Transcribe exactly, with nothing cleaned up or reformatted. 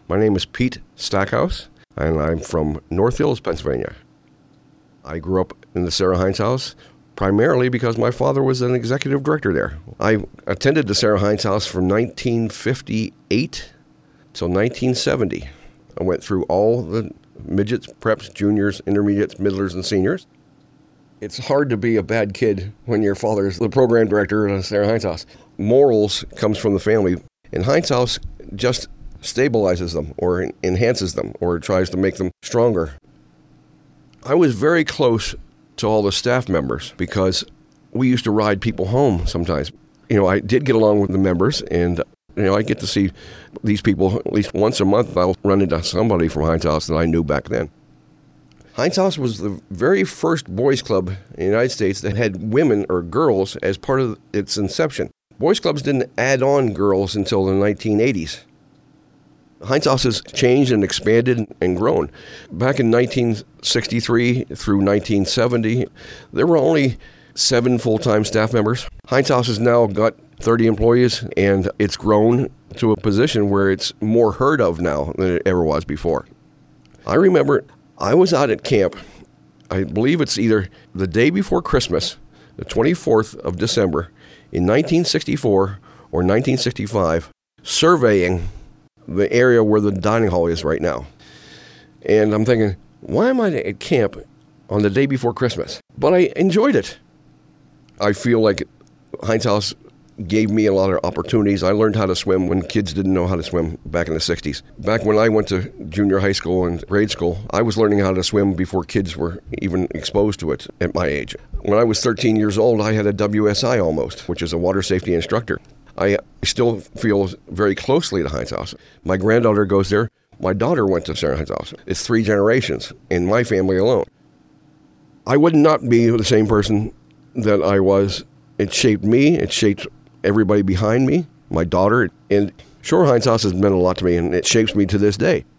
My name is Pete Stackhouse, and I'm from North Hills, Pennsylvania. I grew up in the Sarah Heinz House primarily because my father was an executive director there. I attended the Sarah Heinz House from nineteen fifty-eight till nineteen seventy. I went through all the midgets, preps, juniors, intermediates, middlers, and seniors. It's hard to be a bad kid when your father's the program director at the Sarah Heinz House. Morals comes from the family, and Heinz House just stabilizes them or enhances them or tries to make them stronger. I was very close to all the staff members because we used to ride people home sometimes. You know, I did get along with the members, and you know, I get to see these people at least once a month. I'll run into somebody from Heinz House that I knew back then. Heinz House was the very first boys club in the United States that had women or girls as part of its inception. Boys clubs didn't add on girls until the nineteen eighties. Heinz House has changed and expanded and grown. Back in nineteen sixty-three through nineteen seventy, there were only seven full-time staff members. Heinz House has now got thirty employees, and it's grown to a position where it's more heard of now than it ever was before. I remember I was out at camp, I believe it's either the day before Christmas, the twenty-fourth of December, in nineteen sixty-four or nineteen sixty-five, surveying the area where the dining hall is right now. And I'm thinking, why am I at camp on the day before Christmas? But I enjoyed it. I feel like Heinz House gave me a lot of opportunities. I learned how to swim when kids didn't know how to swim back in the sixties. Back when I went to junior high school and grade school, I was learning how to swim before kids were even exposed to it at my age. When I was thirteen years old, I had a W S I almost, which is a water safety instructor. I still feel very closely to Heinz House. My granddaughter goes there. My daughter went to Sarah Heinz House. It's three generations in my family alone. I would not be the same person that I was. It shaped me. It shaped everybody behind me, my daughter. And sure, Heinz House has meant a lot to me, and it shapes me to this day.